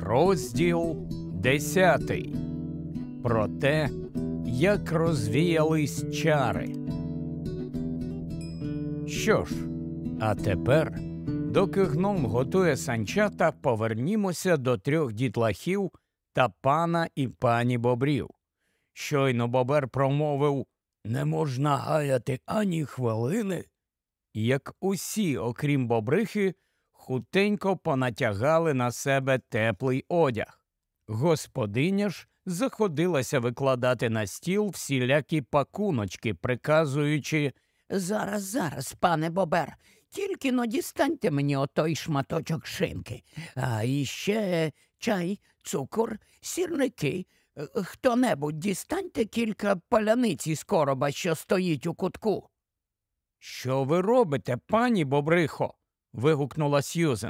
Розділ 10. Про те, як розвіялись чари. Що ж, а тепер, доки гном готує санчата, повернімося до трьох дітлахів та пана і пані бобрів. Щойно бобер промовив «Не можна гаяти ані хвилини», як усі, окрім бобрихи, хутенько понатягали на себе теплий одяг. Господиня ж заходилася викладати на стіл всілякі пакуночки, приказуючи Зараз, пане бобер, тільки-но дістаньте мені отой шматочок шинки. А іще чай, цукор, сірники. Хто-небудь дістаньте кілька паляниць із короба, що стоїть у кутку. «Що ви робите, пані бобрихо?» – вигукнула Сьюзен.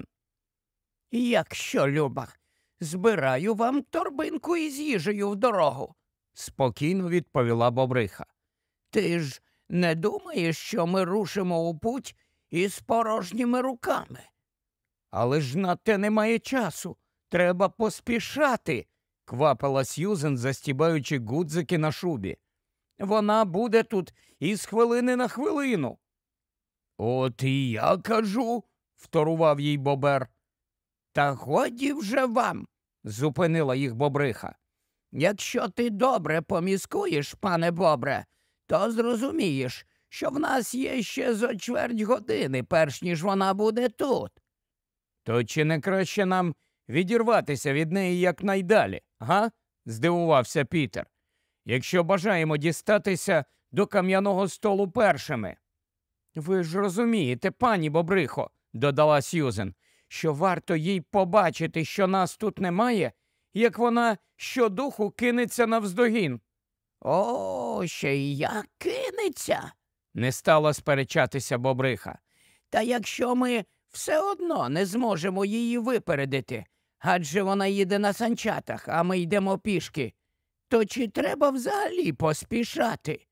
«Якщо, люба, збираю вам торбинку із їжею в дорогу», – спокійно відповіла бобриха. «Ти ж не думаєш, що ми рушимо у путь із порожніми руками?» «Але ж на те немає часу. Треба поспішати», – квапила Сьюзен, застібаючи гудзики на шубі. «Вона буде тут із хвилини на хвилину». «От і я кажу», – вторував їй бобер. «Та годі вже вам», – зупинила їх бобриха. «Якщо ти добре поміскуєш, пане бобре, то зрозумієш, що в нас є ще зо чверть години, перш ніж вона буде тут». «То чи не краще нам відірватися від неї якнайдалі, га?» – здивувався Пітер. «Якщо бажаємо дістатися до кам'яного столу першими». «Ви ж розумієте, пані бобрихо», – додала Сьюзен, «що варто їй побачити, що нас тут немає, як вона щодуху кинеться навздогін». «О, ще й як кинеться!» – не стала сперечатися бобриха. «Та якщо ми все одно не зможемо її випередити, адже вона їде на санчатах, а ми йдемо пішки, то чи треба взагалі поспішати?»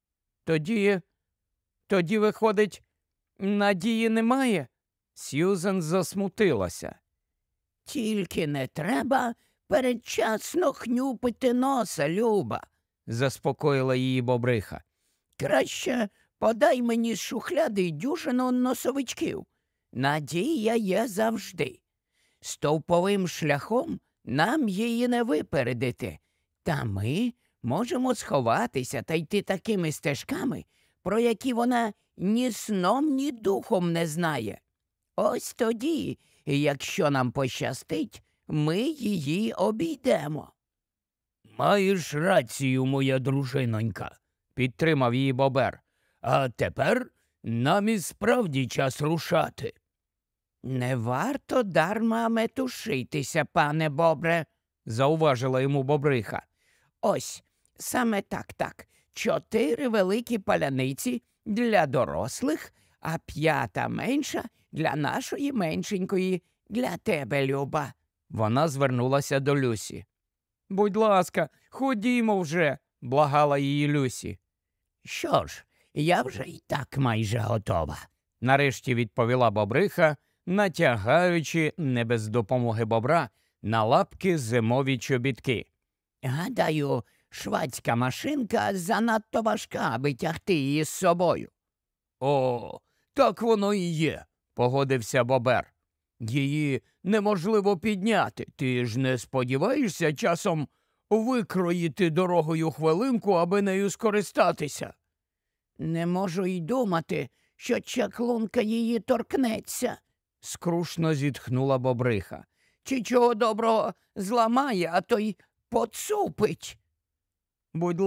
Тоді, виходить, надії немає?» Сьюзен засмутилася. «Тільки не треба передчасно хнюпити носа, люба», – заспокоїла її бобриха. «Краще подай мені з шухляди дюжину носовичків. Надія є завжди. Стовповим шляхом нам її не випередити, та ми можемо сховатися та йти такими стежками, про які вона ні сном, ні духом не знає. Ось тоді, якщо нам пощастить, ми її обійдемо». «Маєш рацію, моя дружинонька», – підтримав її бобер. «А тепер нам і справді час рушати». «Не варто дарма метушитися, пане бобре», – зауважила йому бобриха. «Ось, саме так. 4 великі паляниці для дорослих, а 5 менша для нашої меншенької, для тебе, люба». Вона звернулася до Люсі. «Будь ласка, ходімо вже», – благала її Люсі. «Що ж, я вже й так майже готова», – нарешті відповіла бобриха, натягаючи, не без допомоги бобра, на лапки зимові чобітки. «Гадаю, швадська машинка занадто важка, аби тягти її з собою». «О, так воно і є», – погодився бобер. «Її неможливо підняти. Ти ж не сподіваєшся часом викроїти дорогою хвилинку, аби нею скористатися?» «Не можу й думати, що чаклунка її торкнеться», – скрушно зітхнула бобриха. «Чи чого доброго зламає, а то й поцупить». Будь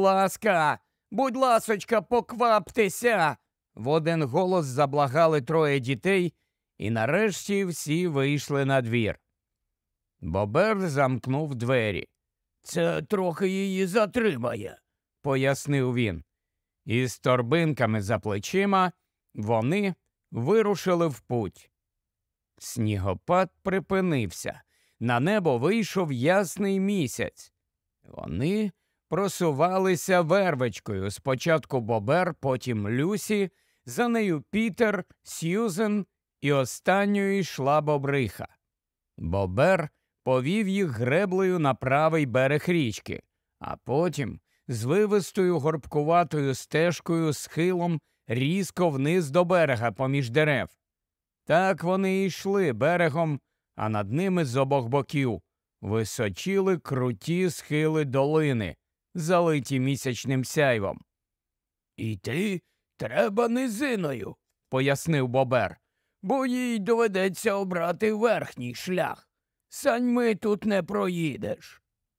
ласочка, покваптеся!» В один голос заблагали 3 дітей, і нарешті всі вийшли на двір. Бобер замкнув двері. «Це трохи її затримає», – пояснив він. І з торбинками за плечима вони вирушили в путь. Снігопад припинився. На небо вийшов ясний місяць. Вони просувалися вервечкою. Спочатку бобер, потім Люсі, за нею Пітер, Сьюзен і останньою йшла бобриха. Бобер повів їх греблею на правий берег річки, а потім звивистою горбкуватою стежкою схилом різко вниз до берега поміж дерев. Так вони і йшли берегом, а над ними з обох боків височіли круті схили долини, залиті місячним сяйвом. «Іти треба низиною», – пояснив Бобер. «бо їй доведеться обрати верхній шлях. Саньми тут не проїдеш».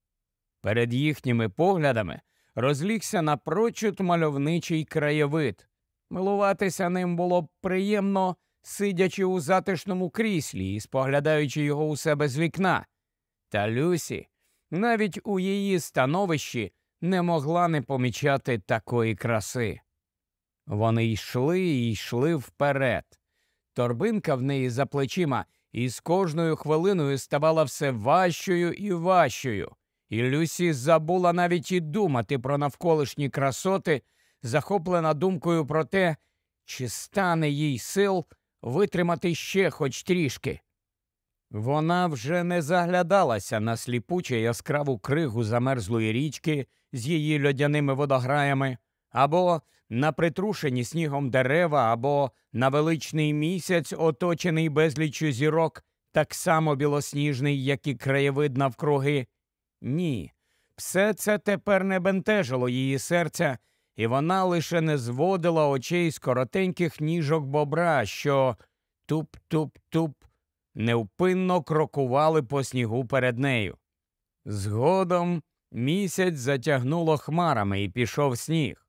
Перед їхніми поглядами розлігся напрочуд мальовничий краєвид. Милуватися ним було б приємно, сидячи у затишному кріслі і споглядаючи його у себе з вікна. Та Люсі навіть у її становищі не могла не помічати такої краси. Вони йшли і йшли вперед. Торбинка в неї за плечима і з кожною хвилиною ставала все важчою і важчою. І Люсі забула навіть і думати про навколишні красоти, захоплена думкою про те, чи стане їй сил витримати ще хоч трішки. Вона вже не заглядалася на сліпуче яскраву кригу замерзлої річки з її льодяними водограями, або на притрушені снігом дерева, або на величний місяць, оточений безліччю зірок, так само білосніжний, як і краєвид навкруги. Ні, все це тепер не бентежило її серця, і вона лише не зводила очей з коротеньких ніжок бобра, що туп-туп-туп невпинно крокували по снігу перед нею. Згодом місяць затягнуло хмарами і пішов сніг.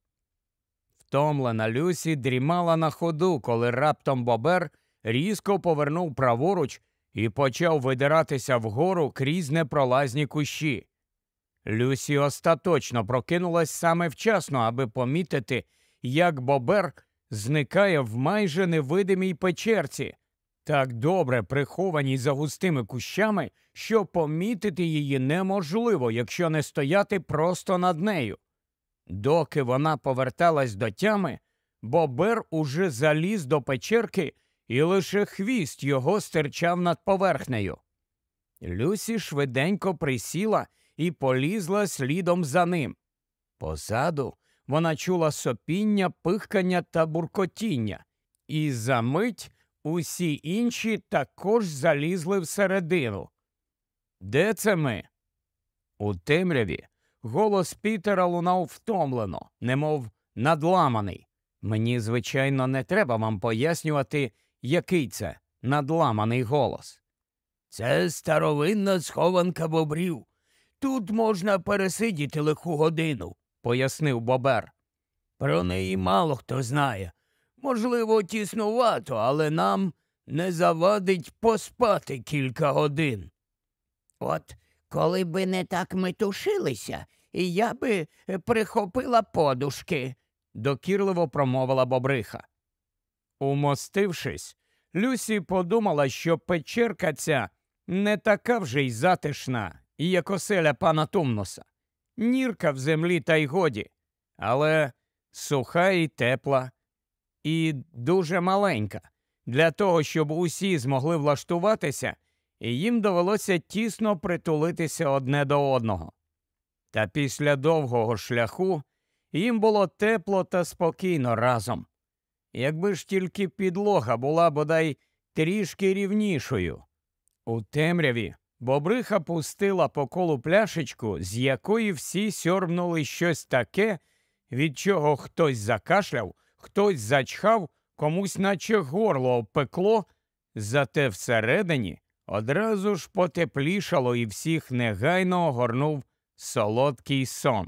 Втомлена Люсі дрімала на ходу, коли раптом Бобер різко повернув праворуч і почав видиратися вгору крізь непролазні кущі. Люсі остаточно прокинулась саме вчасно, аби помітити, як Бобер зникає в майже невидимій печерці, так добре прихованій за густими кущами, що помітити її неможливо, якщо не стояти просто над нею. Доки вона поверталась до тями, Бобер уже заліз до печерки, і лише хвіст його стирчав над поверхнею. Люсі швиденько присіла і полізла слідом за ним. Позаду вона чула сопіння, пихкання та буркотіння, і за мить усі інші також залізли всередину. «Де це ми?» У темряві голос Пітера лунав втомлено, немов надламаний. Мені, звичайно, не треба вам пояснювати, який це надламаний голос. «Це старовинна схованка бобрів. Тут можна пересидіти лиху годину», – пояснив Бобер. «Про неї мало хто знає. Можливо, тіснувато, але нам не завадить поспати кілька годин». «От коли би не так метушилися, я би прихопила подушки», – докірливо промовила бобриха. Умостившись, Люсі подумала, що печерка ця не така вже й затишна, як оселя пана Тумноса. Нірка в землі та й годі, але суха і тепла, і дуже маленька. Для того, щоб усі змогли влаштуватися, їм довелося тісно притулитися одне до одного. Та після довгого шляху їм було тепло та спокійно разом. Якби ж тільки підлога була бодай трішки рівнішою. У темряві бобриха пустила по колу пляшечку, з якої всі сьорбнули щось таке, від чого хтось закашляв, хтось зачхав, комусь наче горло обпекло, зате всередині одразу ж потеплішало і всіх негайно огорнув солодкий сон.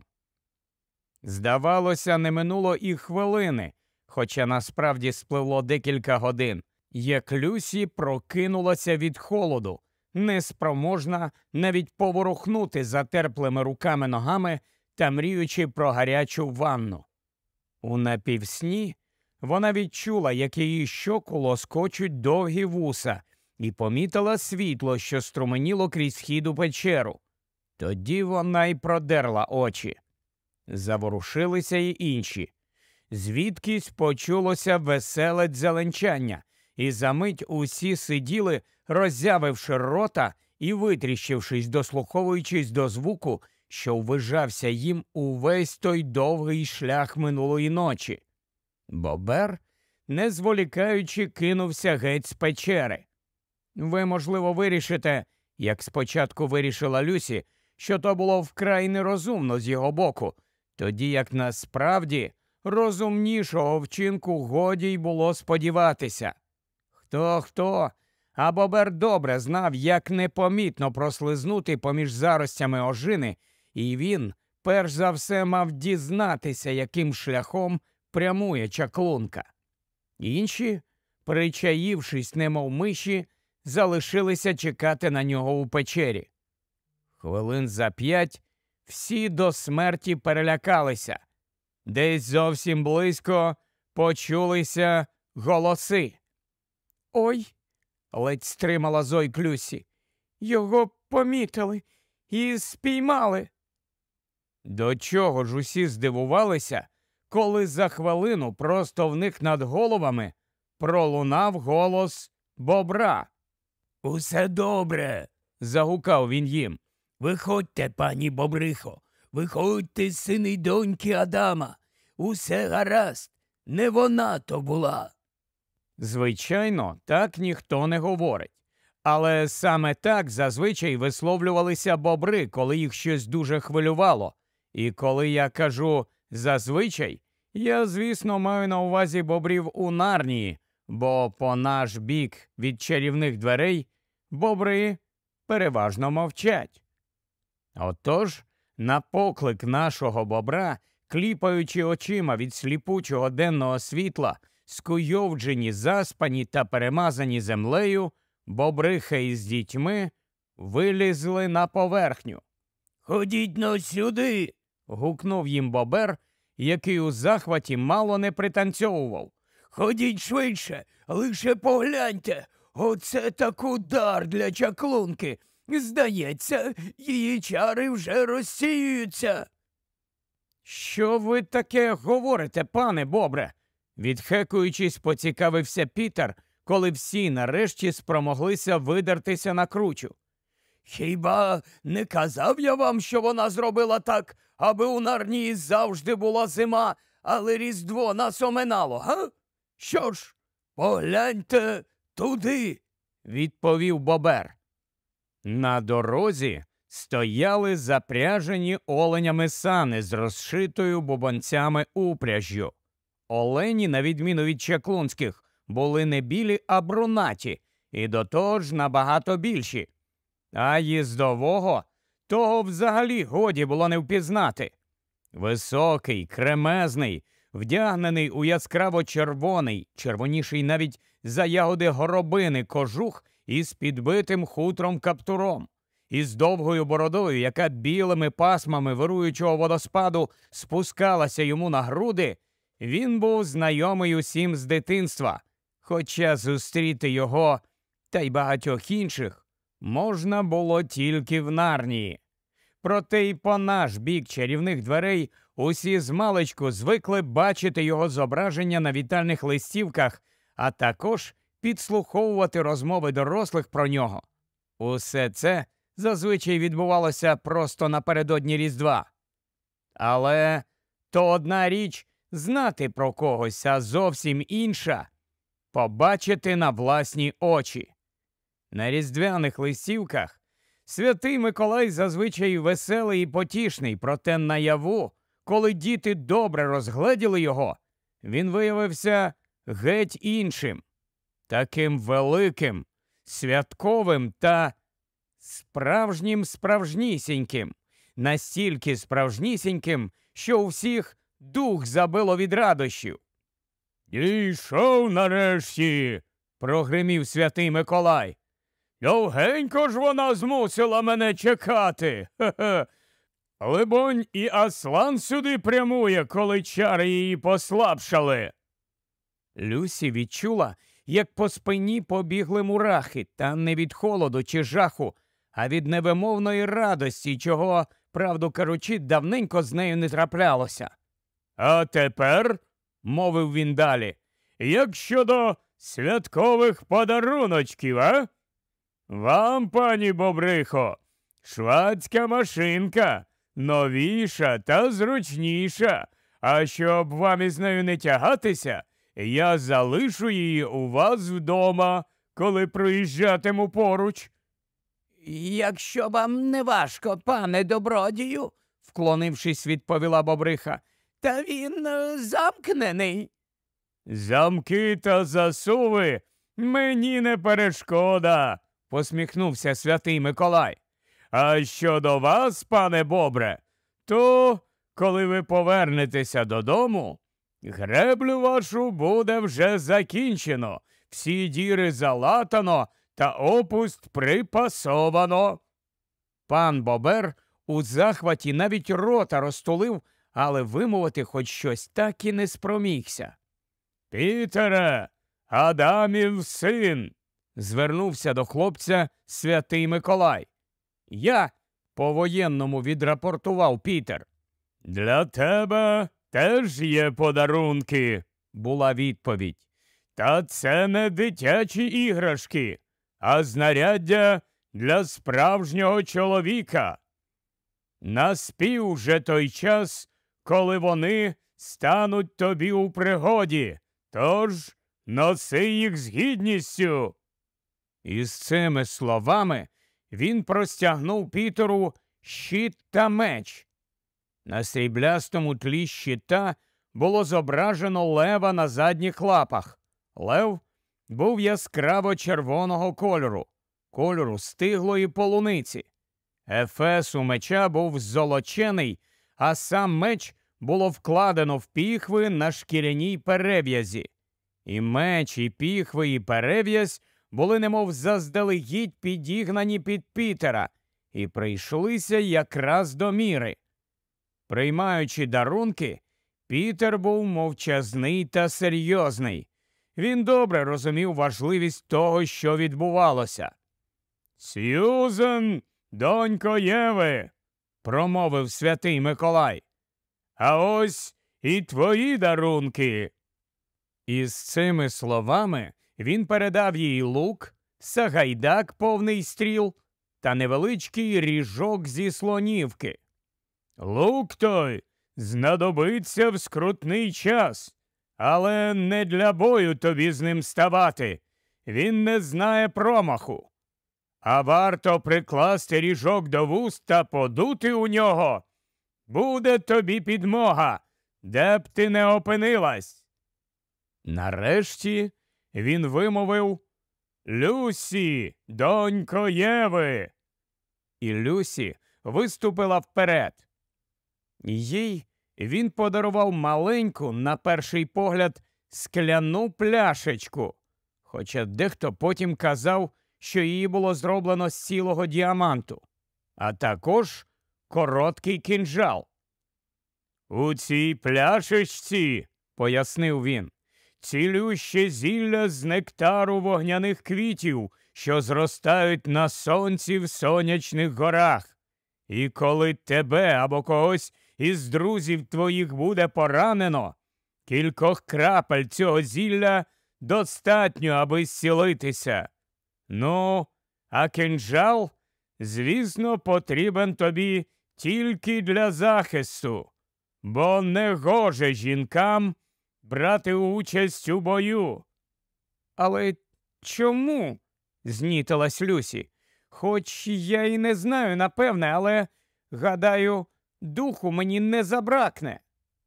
Здавалося, не минуло і хвилини, хоча насправді спливло декілька годин, як Люсі прокинулася від холоду, неспроможна навіть поворухнути затерплими руками-ногами та мріючи про гарячу ванну. У напівсні вона відчула, як її щоку лоскочуть довгі вуса, і помітила світло, що струменіло крізь хід у печеру. Тоді вона й продерла очі. Заворушилися й інші. Звідкись почулося веселе дзеленчання, і за мить усі сиділи, роззявивши рота і, витріщившись, дослуховуючись до звуку, що ввижався їм увесь той довгий шлях минулої ночі. Бобер, не зволікаючи, кинувся геть з печери. Ви, можливо, вирішите, як спочатку вирішила Люсі, що то було вкрай нерозумно з його боку, тоді як насправді розумнішого вчинку годі й було сподіватися. Хто, а Бобер добре знав, як непомітно прослизнути поміж заростями ожини, і він, перш за все, мав дізнатися, яким шляхом прямує чаклунка. Інші, причаївшись, немов миші, залишилися чекати на нього у печері. Хвилин за 5 всі до смерті перелякалися. Десь зовсім близько почулися голоси. «Ой!» – ледь стримала зойк Люсі. «Його помітили і спіймали!» До чого ж усі здивувалися, коли за хвилину просто в них над головами пролунав голос Бобра. «Усе добре!» – загукав він їм. «Виходьте, пані Бобрихо, виходьте, сини й доньки Адама. Усе гаразд, не вона то була». Звичайно, так ніхто не говорить. Але саме так зазвичай висловлювалися бобри, коли їх щось дуже хвилювало. І коли я кажу «зазвичай», я, звісно, маю на увазі бобрів у Нарнії, бо по наш бік від чарівних дверей бобри переважно мовчать. Отож, на поклик нашого бобра, кліпаючи очима від сліпучого денного світла, скуйовджені, заспані та перемазані землею, бобриха із дітьми вилізли на поверхню. «Ходіть-но сюди!» – гукнув їм бобер, який у захваті мало не пританцьовував. «Ходіть швидше, лише погляньте, оце так удар для чаклунки! Здається, її чари вже розсіюються!» «Що ви таке говорите, пане бобре?» Відхекуючись, поцікавився Пітер, коли всі нарешті спромоглися видертися на кручу. «Хіба не казав я вам, що вона зробила так, аби у Нарнії завжди була зима, але Різдво нас оминало, га? Що ж, погляньте туди!» – відповів бобер. На дорозі стояли запряжені оленями сани з розшитою бубонцями упряжжю. Олені, на відміну від чаклунських, були не білі, а брунаті, і до того ж набагато більші. А їздового того взагалі годі було не впізнати. Високий, кремезний, вдягнений у яскраво-червоний, червоніший навіть за ягоди горобини кожух із підбитим хутром каптуром, із довгою бородою, яка білими пасмами вируючого водоспаду спускалася йому на груди, він був знайомий усім з дитинства, хоча зустріти його, та й багатьох інших, можна було тільки в Нарнії. Проте й по наш бік чарівних дверей усі змалечку звикли бачити його зображення на вітальних листівках, а також підслуховувати розмови дорослих про нього. Усе це зазвичай відбувалося просто напередодні Різдва. Але то одна річ знати про когось, а зовсім інша – побачити на власні очі. На різдвяних листівках Святий Миколай зазвичай веселий і потішний, проте наяву, коли діти добре розгледіли його, він виявився геть іншим, таким великим, святковим та справжнім-справжнісіньким, настільки справжнісіньким, що у всіх дух забило від радощів. «Дійшов нарешті!» – прогримів Святий Миколай. «Довгенько ж вона змусила мене чекати! Хе-хе! Либонь, і Аслан сюди прямує, коли чари її послабшали!» Люсі відчула, як по спині побігли мурахи, та не від холоду чи жаху, а від невимовної радості, чого, правду кажучи, давненько з нею не траплялося. «А тепер, – мовив він далі, – як щодо святкових подаруночків, а? Вам, пані Бобрихо, швадська машинка, новіша та зручніша. А щоб вам із нею не тягатися, я залишу її у вас вдома, коли проїжджатиму поруч. Якщо вам не важко, пане добродію, вклонившись, відповіла Бобриха, та він замкнений. Замки та засуви мені не перешкода, посміхнувся святий Миколай. А щодо вас, пане Бобре, то, коли ви повернетеся додому, греблю вашу буде вже закінчено, всі діри залатано та опуст припасовано. Пан Бобер у захваті навіть рота розтулив, але вимовити хоч щось так і не спромігся. Пітере, Адамів син, звернувся до хлопця святий Миколай. Я по-воєнному відрапортував Пітер. Для тебе теж є подарунки, була відповідь. Та це не дитячі іграшки, а знаряддя для справжнього чоловіка. Наспів вже той час, коли вони стануть тобі у пригоді, тож носи їх з гідністю. Із цими словами він простягнув Пітеру щит та меч. На сріблястому тлі щита було зображено лева на задніх лапах. Лев був яскраво червоного кольору стиглої полуниці. Ефес у меча був золочений, а сам меч було вкладено в піхви на шкіряній перев'язі. І меч, і піхви, і перев'язь були немов заздалегідь підігнані під Пітера і прийшлися якраз до міри. Приймаючи дарунки, Пітер був мовчазний та серйозний. Він добре розумів важливість того, що відбувалося. «Сьюзен, донько Єви», – промовив святий Миколай, – «а ось і твої дарунки». Із цими словами він передав їй лук, сагайдак повний стріл та невеличкий ріжок зі слонівки. «Лук той знадобиться в скрутний час, але не для бою тобі з ним ставати, він не знає промаху. А варто прикласти ріжок до вуст та подути у нього, буде тобі підмога, де б ти не опинилась». Нарешті він вимовив «Люсі, донько Єви!» І Люсі виступила вперед. Їй він подарував маленьку, на перший погляд, скляну пляшечку, хоча дехто потім казав, що її було зроблено з цілого діаманту, а також короткий кинджал. «У цій пляшечці, – пояснив він, – цілюще зілля з нектару вогняних квітів, що зростають на сонці в сонячних горах. І коли тебе або когось із друзів твоїх буде поранено, кількох крапель цього зілля достатньо, аби зцілитися. Ну, а кинджал, звісно, потрібен тобі тільки для захисту, бо не гоже жінкам брати участь у бою». «Але чому?» – знітилась Люсі. «Хоч я і не знаю, напевне, але, гадаю, духу мені не забракне».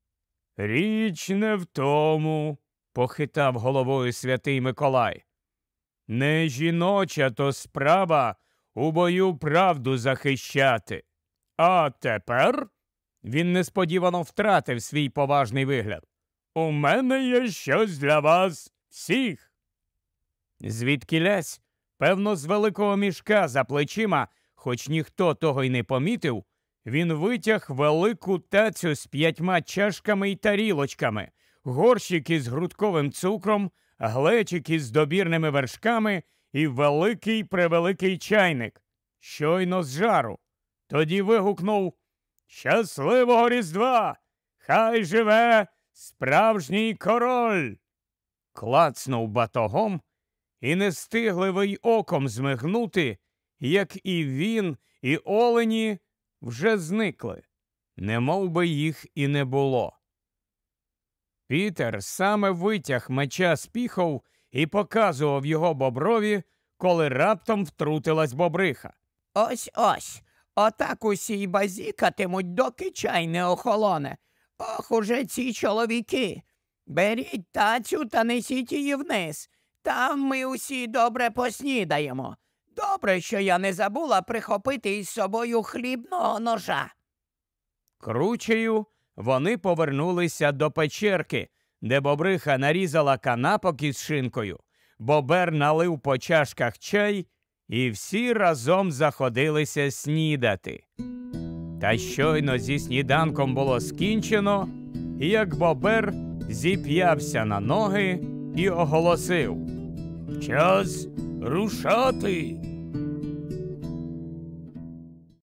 «Річ не в тому», – похитав головою святий Миколай. «Не жіноча то справа у бою правду захищати. А тепер…» – він несподівано втратив свій поважний вигляд. «У мене є щось для вас всіх». Звідкілясь, певно, з великого мішка за плечима, хоч ніхто того й не помітив, він витяг велику тацю з 5 чашками й тарілочками, горщик із грудковим цукром, глечик із добірними вершками і великий-превеликий чайник, щойно з жару. Тоді вигукнув «Щасливого Різдва! Хай живе справжній король!» Клацнув батогом, і не встигли ви й оком змигнути, як і він, і олені вже зникли, немов би їх і не було. Пітер саме витяг меча з піхов і показував його боброві, коли раптом втрутилась бобриха. Ось, отак усі й базікатимуть, доки чай не охолоне. Ох, уже ці чоловіки. Беріть тацю та несіть її вниз. Там ми усі добре поснідаємо. Добре, що я не забула прихопити із собою хлібного ножа. Кручею вони повернулися до печерки, де бобриха нарізала канапок із шинкою, бобер налив по чашках чай, і всі разом заходилися снідати. Та щойно зі сніданком було скінчено, як бобер зіп'явся на ноги і оголосив: «Час рушати!»